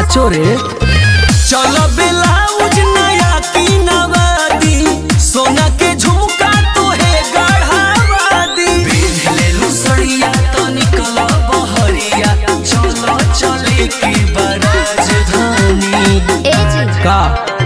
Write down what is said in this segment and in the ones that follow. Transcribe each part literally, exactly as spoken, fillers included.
साचो रे चलो ब्लाउज नया की नवादी सोना के झुमका तो है गढ़ावादी ले लू सड़िया तो निकल बहरिया चलो चले की राजधानी का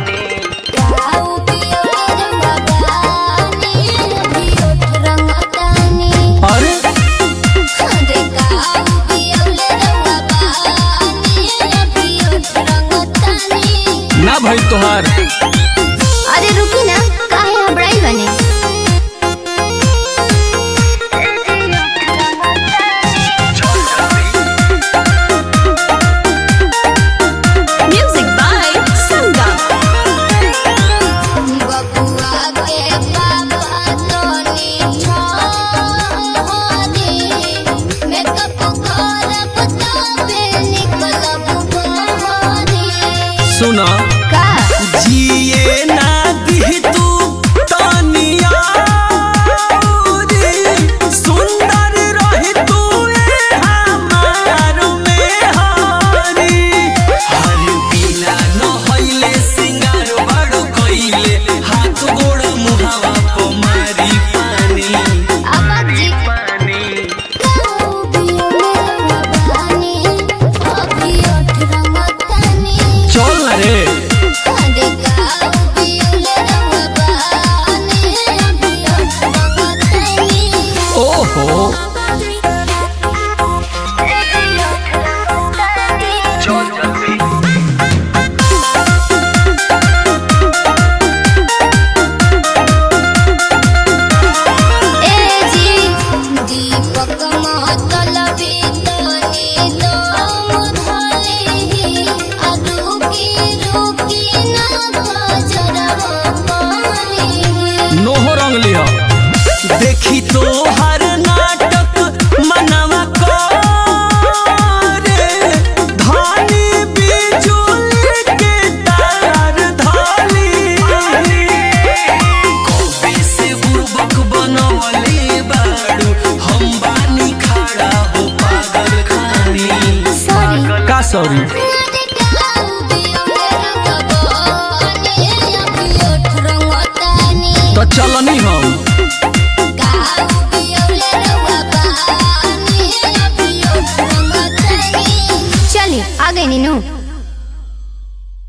ना भाई तोहार अरे रुकी ना काहे हबड़ाई बने म्यूजिक बाय संगम बबुआ के बाबा तोनी छोड़ी मेकअप करब तबे निकलब बहरी सुना जिए ना दी तू तानिया सुंदर रही तू हमार में हारी हर बिना न होइले सिंगार बड़ कोइले हाथ गोड़ मुहावा को मारी पानी अब जी पानी कहू बियो मेरा बानी अभी उठ रंगतनी चल ना रे ओहो नोहो रंग लिया देखी तो हर नाटक मनवा को रे धानी बिजुली के तार धाली कबे से बुबक बनवले बाड़ू हम बानी खड़ा हो पागल खानी सॉरी का सॉरी